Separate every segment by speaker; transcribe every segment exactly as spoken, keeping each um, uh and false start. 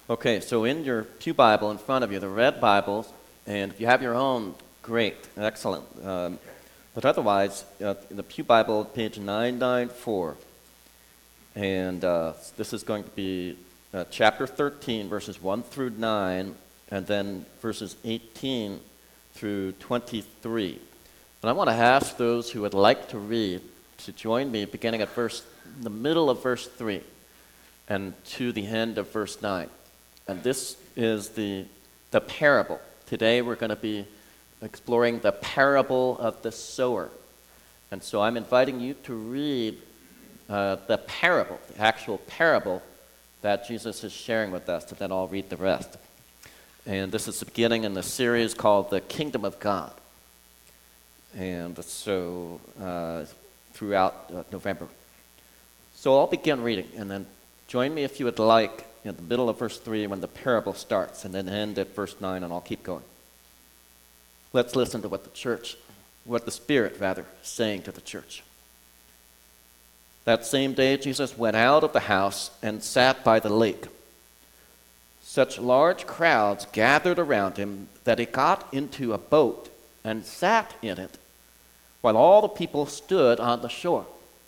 Speaker 1: Okay, so in your Pew Bible in front of you, the red Bibles, and if you have your own, great, excellent. Um, but otherwise, uh, in the Pew Bible, page nine ninety-four, and uh, this is going to be uh, chapter thirteen, verses one through nine, and then verses eighteen through twenty-three. And I want to ask those who would like to read to join me beginning at verse, the middle of verse three and to the end of verse nine. And this is the, the parable. Today we're going to be exploring the parable of the sower. And so I'm inviting you to read uh, the parable, the actual parable that Jesus is sharing with us, and then I'll read the rest. And this is the beginning in the series called The Kingdom of God. And so uh, throughout uh, November. So I'll begin reading, and then join me if you would like in the middle of verse three when the parable starts, and then end at verse nine, and I'll keep going. Let's listen to what the church, what the Spirit, rather, is saying to the church. That same day, Jesus went out of the house and sat by the lake. Such large crowds gathered around him that he got into a boat and sat in it, while all the people stood on the shore.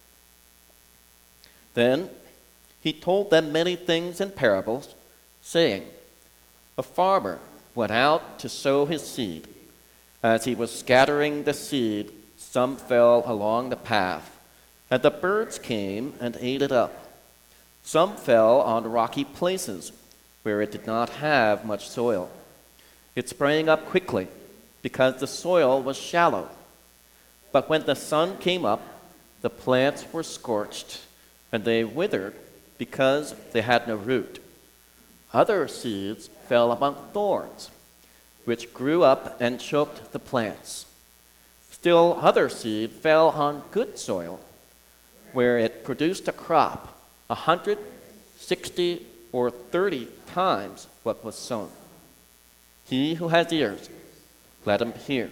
Speaker 1: Then he told them many things in parables, saying, a farmer went out to sow his seed. As he was scattering the seed, some fell along the path, and the birds came and ate it up. Some fell on rocky places, where it did not have much soil. It sprang up quickly, because the soil was shallow. But when the sun came up, the plants were scorched, and they withered, because they had no root. Other seeds fell among thorns, which grew up and choked the plants. Still other seed fell on good soil, where it produced a crop, a hundred, sixty, or thirty times what was sown. He who has ears, let him hear.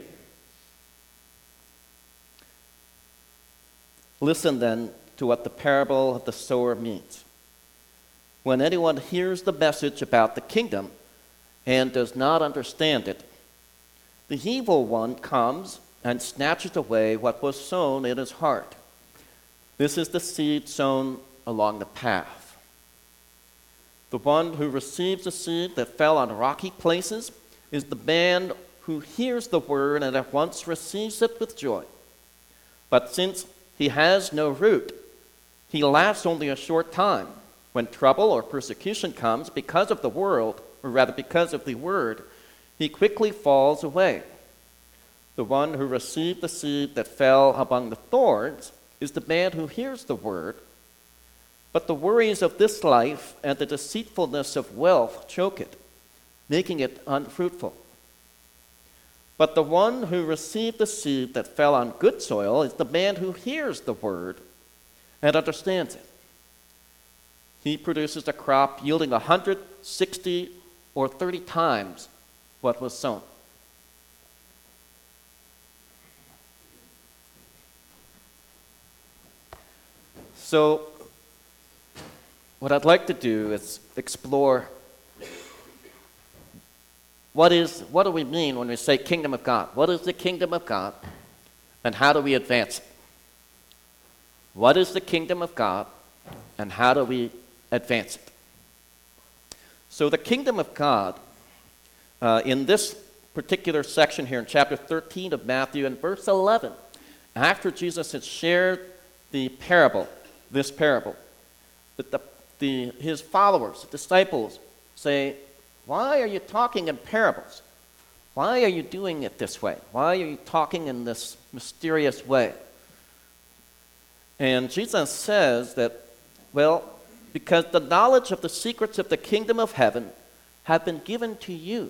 Speaker 1: Listen then to what the parable of the sower means. When anyone hears the message about the kingdom and does not understand it, the evil one comes and snatches away what was sown in his heart. This is the seed sown along the path. The one who receives the seed that fell on rocky places is the man who hears the word and at once receives it with joy. But since he has no root, he lasts only a short time. When trouble or persecution comes because of the world, or rather because of the word, he quickly falls away. The one who received the seed that fell among the thorns is the man who hears the word, but the worries of this life and the deceitfulness of wealth choke it, making it unfruitful. But the one who received the seed that fell on good soil is the man who hears the word and understands it. He produces a crop yielding a hundred, sixty, or thirty times what was sown. So, what I'd like to do is explore what is what do we mean when we say kingdom of God? What is the kingdom of God, and how do we advance it? What is the kingdom of God, and how do we advance it? So the kingdom of God, uh, in this particular section here in chapter thirteen of Matthew, in verse eleven, after Jesus had shared the parable, this parable, that the, the, his followers, disciples, say, why are you talking in parables? Why are you doing it this way? Why are you talking in this mysterious way? And Jesus says that, well, because the knowledge of the secrets of the kingdom of heaven have been given to you,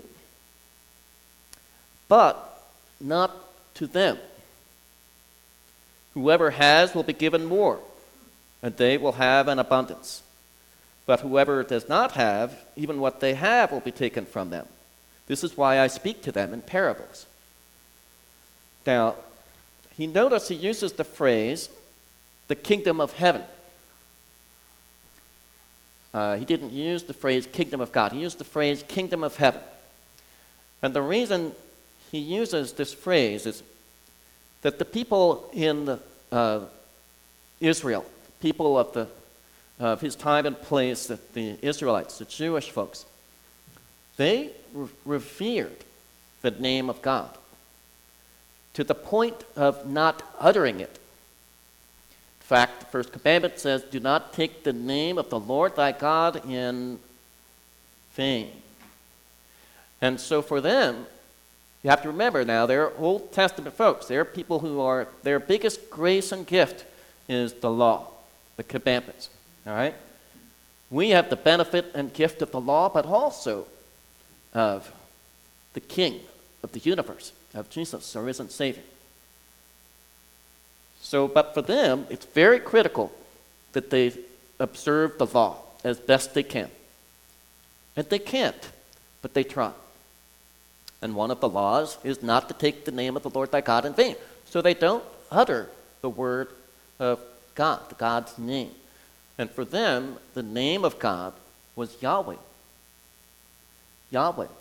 Speaker 1: but not to them. Whoever has will be given more, and they will have an abundance. But whoever does not have, even what they have will be taken from them. This is why I speak to them in parables. Now, he notice he uses the phrase, the kingdom of heaven. Uh, he didn't use the phrase kingdom of God. He used the phrase kingdom of heaven. And the reason he uses this phrase is that the people in the, uh, Israel, people of, the, of his time and place, that the Israelites, the Jewish folks, they re- revered the name of God to the point of not uttering it. In fact, the first commandment says, do not take the name of the Lord thy God in vain. And so for them, you have to remember now, they're Old Testament folks. They're people who are, their biggest grace and gift is the law, the commandments. All right? We have the benefit and gift of the law, but also of the King of the universe, of Jesus, our risen Savior. So, but for them, it's very critical that they observe the law as best they can. And they can't, but they try. And one of the laws is not to take the name of the Lord thy God in vain. So they don't utter the word of God, God's name. And for them, the name of God was Yahweh. Yahweh.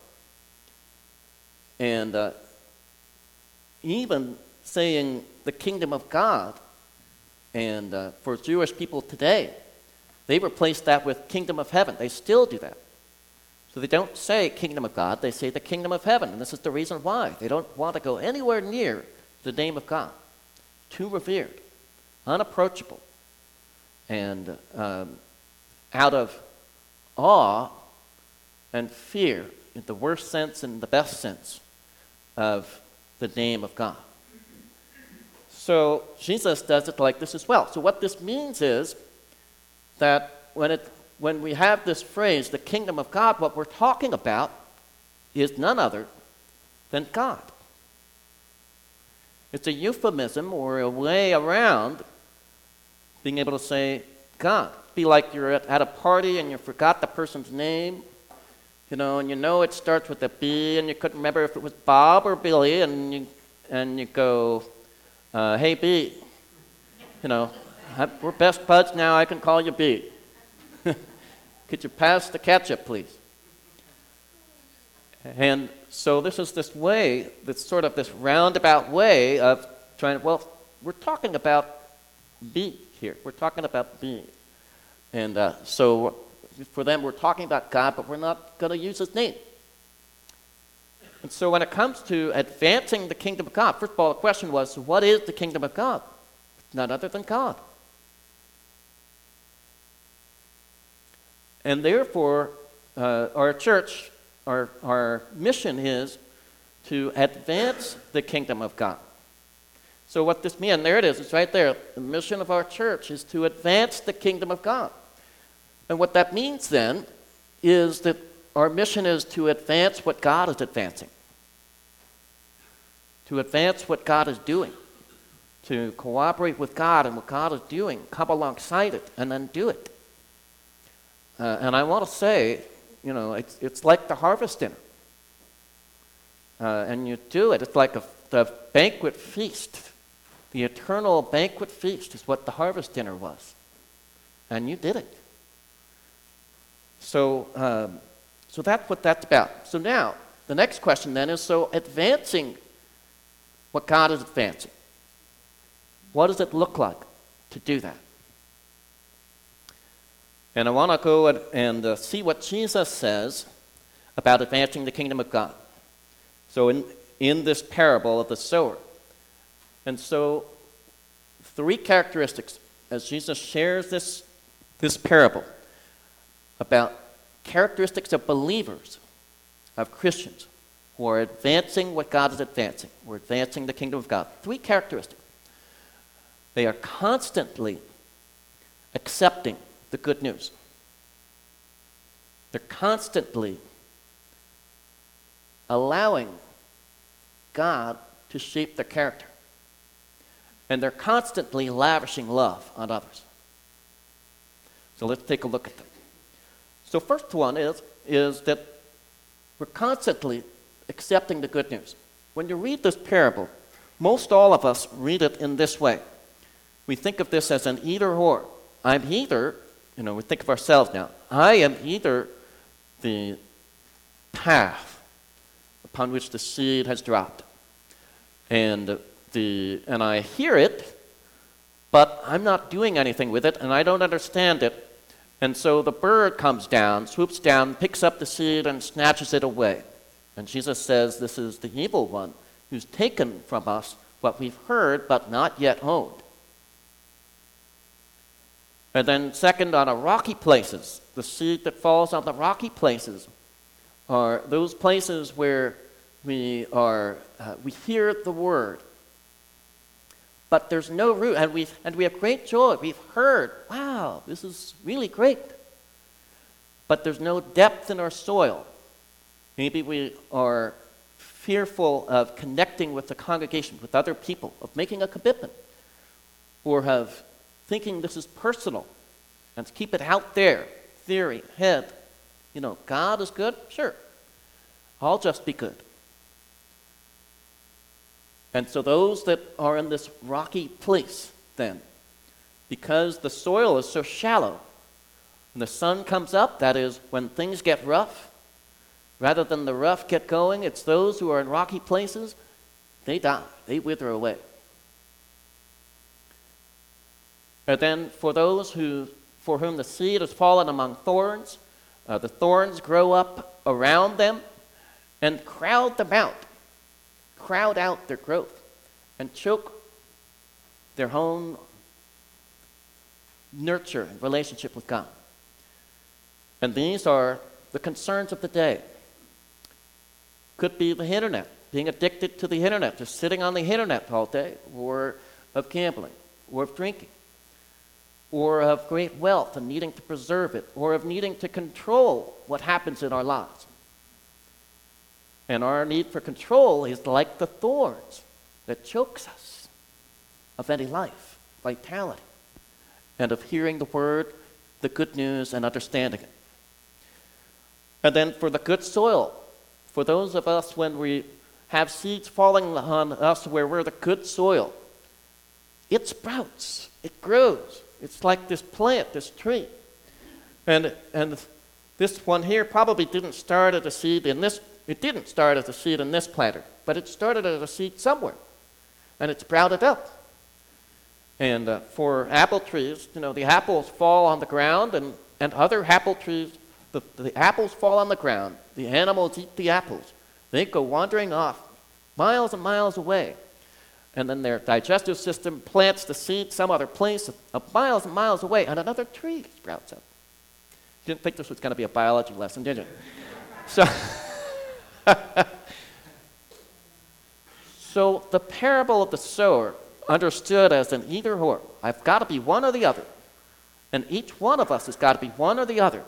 Speaker 1: And uh, even saying the kingdom of God, and uh, for Jewish people today, they replace that with kingdom of heaven. They still do that. So they don't say kingdom of God, they say the kingdom of heaven. And this is the reason why. They don't want to go anywhere near the name of God. Too revered, unapproachable, and um, out of awe and fear, in the worst sense and the best sense, of the name of God. So Jesus does it like this as well. So what this means is that when it when we have this phrase, the kingdom of God, what we're talking about is none other than God. It's a euphemism or a way around being able to say God. It'd be like you're at, at a party and you forgot the person's name, you know, and you know it starts with a B and you couldn't remember if it was Bob or Billy, and you, and you go, uh, hey, B, you know, we're best buds now, I can call you B. Could you pass the ketchup, please? And so this is this way, this sort of this roundabout way of trying to, well, we're talking about B here. We're talking about B. And uh, so for them, we're talking about God, but we're not going to use his name. And so when it comes to advancing the kingdom of God, first of all, the question was, what is the kingdom of God? None other than God. And therefore, uh, our church, our, our mission is to advance the kingdom of God. So what this means, and there it is, it's right there. The mission of our church is to advance the kingdom of God. And what that means then is that our mission is to advance what God is advancing. To advance what God is doing. To cooperate with God and what God is doing, come alongside it, and then do it. Uh, and I want to say, you know, it's, it's like the harvest dinner. Uh, and you do it. It's like a, the banquet feast. The eternal banquet feast is what the harvest dinner was. And you did it. So, um, so that's what that's about. So now, the next question then is, so advancing what God is advancing. What does it look like to do that? And I want to go and, and uh, see what Jesus says about advancing the kingdom of God. So in, in this parable of the sower. And so three characteristics as Jesus shares this, this parable about characteristics of believers, of Christians, who are advancing what God is advancing. We're advancing the kingdom of God. Three characteristics. They are constantly accepting the good news. They're constantly allowing God to shape their character. And they're constantly lavishing love on others. So let's take a look at them. So first one is, is that we're constantly accepting the good news. When you read this parable, most all of us read it in this way. We think of this as an either or. I'm either, you know, we think of ourselves now. I am either the path upon which the seed has dropped, and the and I hear it, but I'm not doing anything with it, and I don't understand it. And so the bird comes down, swoops down, picks up the seed, and snatches it away. And Jesus says this is the evil one who's taken from us what we've heard but not yet owned. And then second, on the rocky places, the seed that falls on the rocky places are those places where we are, uh, we hear the word, but there's no root, and we and we have great joy. We've heard, wow, this is really great. But there's no depth in our soil. Maybe we are fearful of connecting with the congregation, with other people, of making a commitment, or of thinking this is personal, and to keep it out there, theory, head. You know, God is good? Sure. I'll just be good. And so those that are in this rocky place, then, because the soil is so shallow, when the sun comes up, that is, when things get rough, rather than the rough get going, it's those who are in rocky places, they die, they wither away. And then for those who, for whom the seed has fallen among thorns, uh, the thorns grow up around them and crowd them out. crowd out their growth and choke their own nurture and relationship with God. And these are the concerns of the day. Could be the internet, being addicted to the internet, just sitting on the internet all day, or of gambling, or of drinking, or of great wealth and needing to preserve it, or of needing to control what happens in our lives. And our need for control is like the thorns that chokes us of any life, vitality, and of hearing the word, the good news, and understanding it. And then for the good soil, for those of us when we have seeds falling on us where we're the good soil, it sprouts, it grows. It's like this plant, this tree. And, and this one here probably didn't start as a seed in this It didn't start as a seed in this planter, but it started as a seed somewhere, and it sprouted up. And uh, for apple trees, you know, the apples fall on the ground, and, and other apple trees, the, the apples fall on the ground. The animals eat the apples. They go wandering off miles and miles away. And then their digestive system plants the seed some other place, uh, miles and miles away, and another tree sprouts up. You didn't think this was going to be a biology lesson, did you? So... So the parable of the sower, understood as an either or, I've got to be one or the other, and each one of us has got to be one or the other,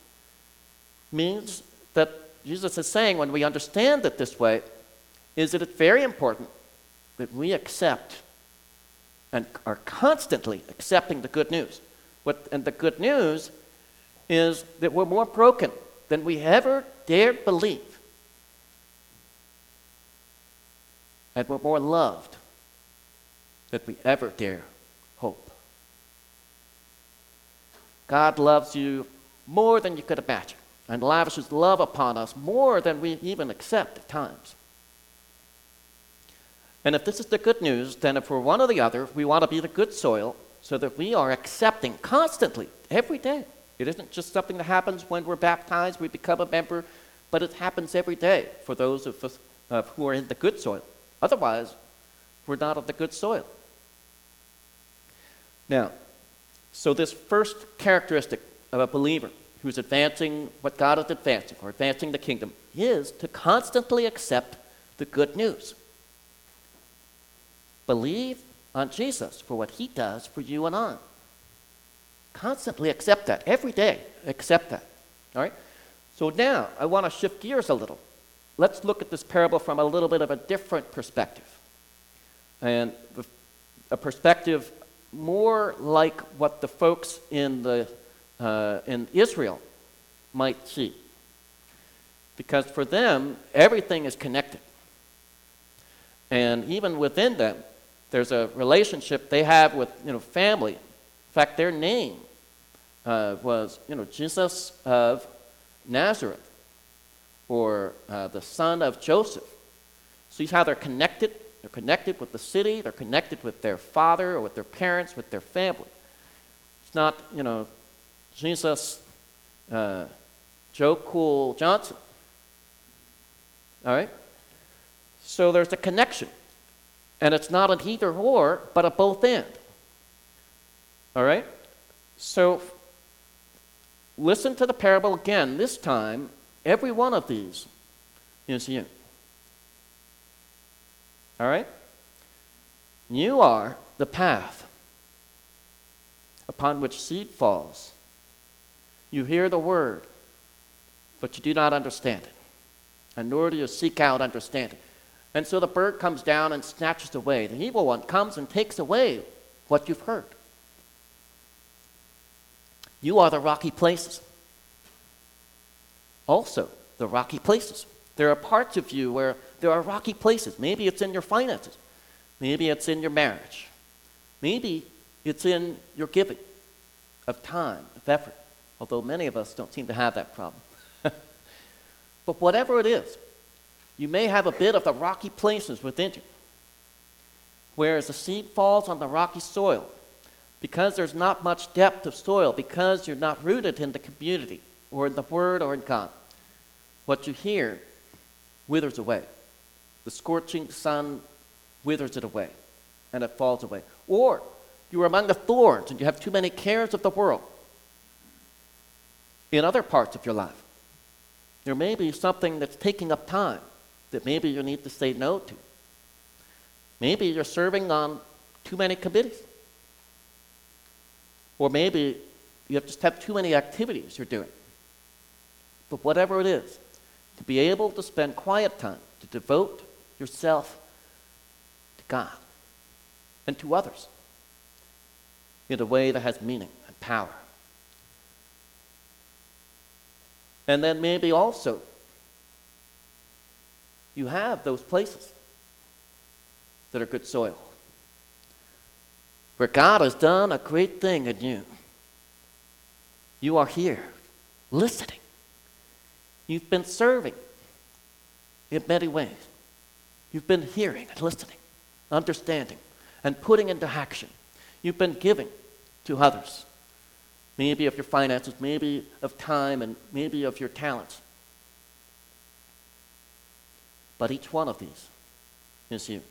Speaker 1: means that Jesus is saying when we understand it this way, is that it's very important that we accept and are constantly accepting the good news. What, and the good news is that we're more broken than we ever dared believe. And we're more loved than we ever dare hope. God loves you more than you could imagine, and lavishes love upon us more than we even accept at times. And if this is the good news, then if we're one or the other, we want to be the good soil so that we are accepting constantly, every day. It isn't just something that happens when we're baptized, we become a member, but it happens every day for those of us uh, who are in the good soil. Otherwise, we're not of the good soil. Now, so this first characteristic of a believer who's advancing what God is advancing, or advancing the kingdom, is to constantly accept the good news. Believe on Jesus for what he does for you and I. Constantly accept that. Every day, accept that. All right? So now, I want to shift gears a little. Let's look at this parable from a little bit of a different perspective. And a perspective more like what the folks in, the, uh, in Israel might see. Because for them, everything is connected. And even within them, there's a relationship they have with, you know, family. In fact, their name uh, was, you know, Jesus of Nazareth, or uh, the son of Joseph. See how they're connected? They're connected with the city. They're connected with their father or with their parents, with their family. It's not, you know, Jesus, uh, Joe Cool Johnson. All right? So there's a connection. And it's not an either or, but a both and. All right? So listen to the parable again. This time, every one of these is you. All right? You are the path upon which seed falls. You hear the word, but you do not understand it, and nor do you seek out understanding. And so the bird comes down and snatches away. The evil one comes and takes away what you've heard. You are the rocky places. Also, the rocky places. There are parts of you where there are rocky places. Maybe it's in your finances. Maybe it's in your marriage. Maybe it's in your giving of time, of effort, although many of us don't seem to have that problem. But whatever it is, you may have a bit of the rocky places within you. Whereas the seed falls on the rocky soil, because there's not much depth of soil, because you're not rooted in the community or in the Word or in God, what you hear withers away. The scorching sun withers it away, and it falls away. Or you are among the thorns and you have too many cares of the world. In other parts of your life, there may be something that's taking up time that maybe you need to say no to. Maybe you're serving on too many committees. Or maybe you have just have too many activities you're doing. But whatever it is, to be able to spend quiet time, to devote yourself to God and to others in a way that has meaning and power. And then maybe also you have those places that are good soil, where God has done a great thing in you. You are here, listening. You've been serving in many ways. You've been hearing and listening, understanding, and putting into action. You've been giving to others, maybe of your finances, maybe of time, and maybe of your talents. But each one of these is you.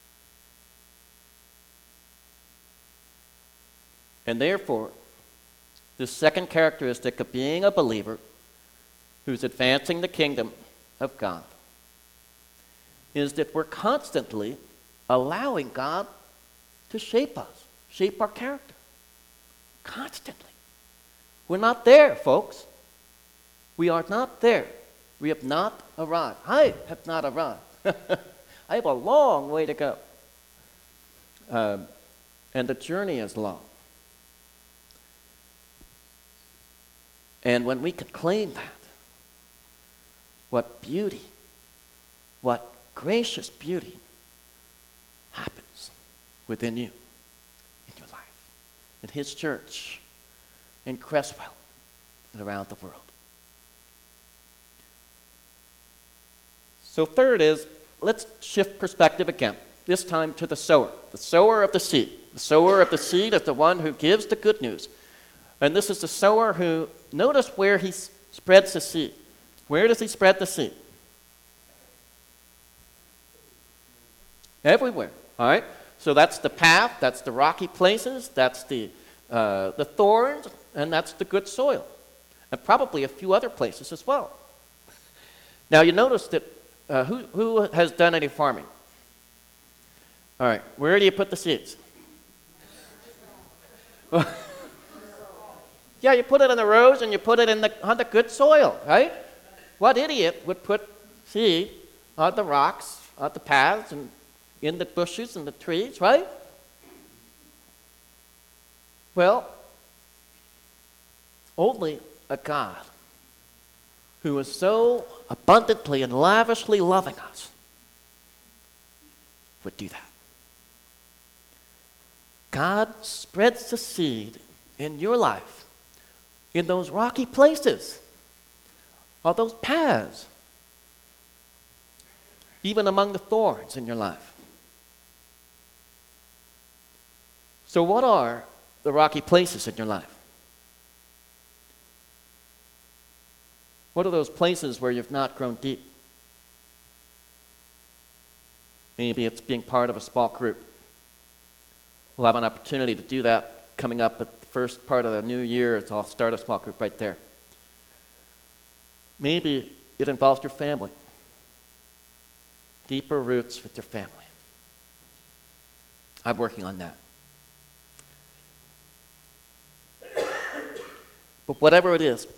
Speaker 1: And therefore, the second characteristic of being a believer who's advancing the kingdom of God is that we're constantly allowing God to shape us, shape our character. Constantly. We're not there, folks. We are not there. We have not arrived. I have not arrived. I have a long way to go. Um, and the journey is long. And when we can claim that, what beauty, what gracious beauty happens within you, in your life, in His church, in Crestwell, and around the world. So third is, let's shift perspective again, this time to the sower, the sower of the seed. The sower of the seed is the one who gives the good news. And this is the sower who, notice where he spreads the seed. Where does he spread the seed? Everywhere, all right? So that's the path, that's the rocky places, that's the, uh, the thorns, and that's the good soil. And probably a few other places as well. Now you notice that, uh, who, who has done any farming? All right, where do you put the seeds? Yeah, you put it in the rows and you put it in the, on the good soil, right? What idiot would put seed on the rocks, on the paths, and in the bushes and the trees, right? Well, only a God who is so abundantly and lavishly loving us would do that. God spreads the seed in your life in those rocky places, or those paths, even among the thorns in your life. So what are the rocky places in your life? What are those places where you've not grown deep? Maybe it's being part of a small group. We'll have an opportunity to do that coming up at the first part of the new year. So I'll start a small group right there. Maybe it involves your family. Deeper roots with your family. I'm working on that. But whatever it is,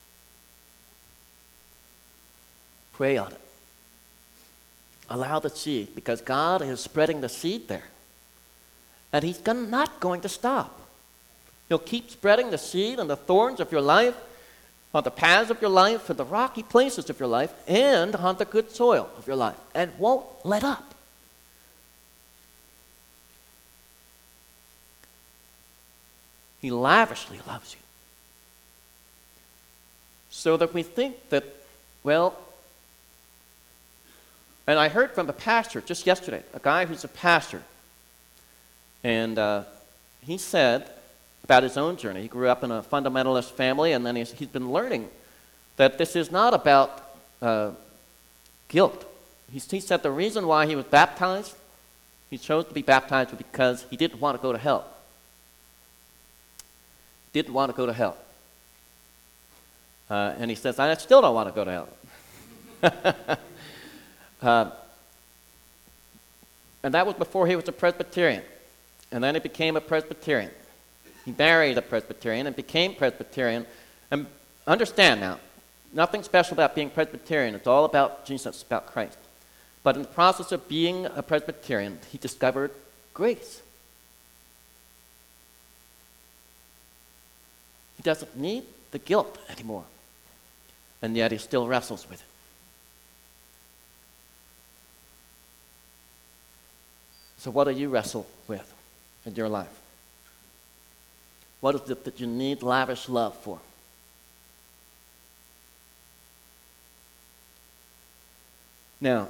Speaker 1: pray on it. Allow the seed, because God is spreading the seed there. And He's not going to stop. He'll keep spreading the seed on the thorns of your life, on the paths of your life, and the rocky places of your life, and on the good soil of your life, and won't let up. He lavishly loves you. So that we think that, well, and I heard from a pastor just yesterday, a guy who's a pastor, and uh, he said about his own journey. He grew up in a fundamentalist family, and then he's, he's been learning that this is not about uh, guilt. He, he said the reason why he was baptized, he chose to be baptized because he didn't want to go to hell. Didn't want to go to hell. Uh, and he says, I still don't want to go to hell. uh, and that was before he was a Presbyterian. And then he became a Presbyterian. He married a Presbyterian and became Presbyterian. And understand now, nothing special about being Presbyterian. It's all about Jesus, about Christ. But in the process of being a Presbyterian, he discovered grace. He doesn't need the guilt anymore. And yet he still wrestles with it. So what do you wrestle with in your life? What is it that you need lavish love for? Now,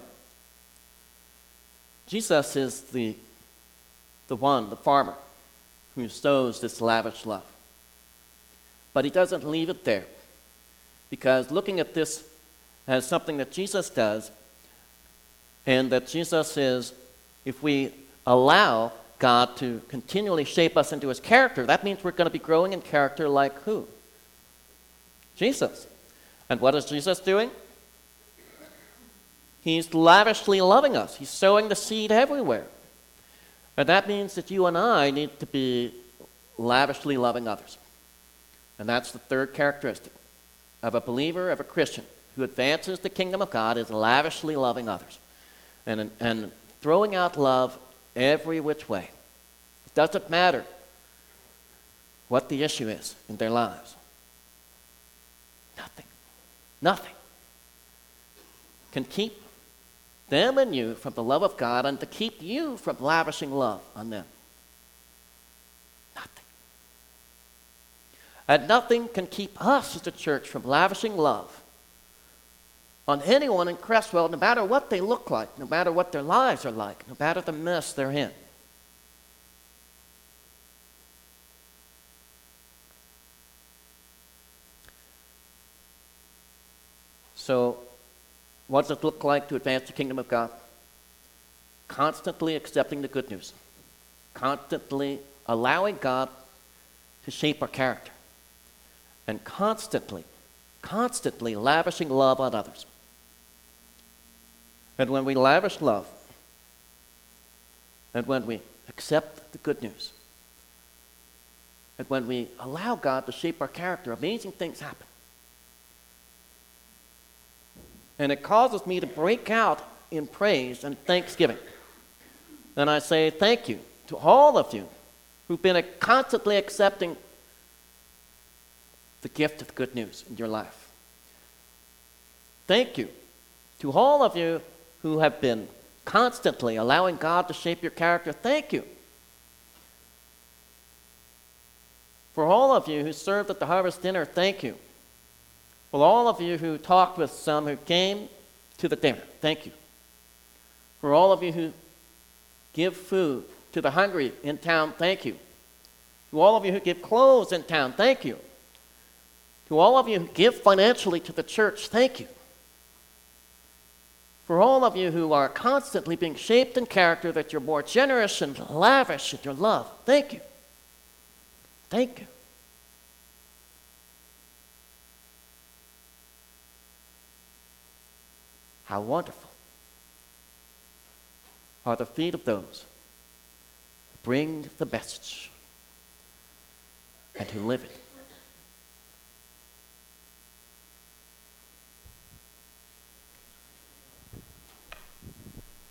Speaker 1: Jesus is the, the one, the farmer, who sows this lavish love. But he doesn't leave it there. Because looking at this as something that Jesus does, and that Jesus is, if we allow God to continually shape us into His character, that means we're going to be growing in character like who? Jesus. And what is Jesus doing? He's lavishly loving us. He's sowing the seed everywhere. And that means that you and I need to be lavishly loving others. And that's the third characteristic of a believer, of a Christian, who advances the kingdom of God, is lavishly loving others. And, and throwing out love every which way. It doesn't matter what the issue is in their lives. Nothing, nothing can keep them and you from the love of God and to keep you from lavishing love on them. Nothing. And nothing can keep us as a church from lavishing love on anyone in Crestwell, no matter what they look like, no matter what their lives are like, no matter the mess they're in. So, what does it look like to advance the kingdom of God? Constantly accepting the good news. Constantly allowing God to shape our character. And constantly, constantly lavishing love on others. And when we lavish love, and when we accept the good news, and when we allow God to shape our character, amazing things happen. And it causes me to break out in praise and thanksgiving. And I say thank you to all of you who've been constantly accepting the gift of the good news in your life. Thank you to all of you who have been constantly allowing God to shape your character. Thank you For all of you who served at the harvest dinner, thank you. For all of you who talked with some who came to the dinner, thank you. For all of you who give food to the hungry in town, thank you. To all of you who give clothes in town, thank you. To all of you who give financially to the church, thank you. For all of you who are constantly being shaped in character, that you're more generous and lavish in your love, thank you. Thank you. How wonderful are the feet of those who bring the message and who live it.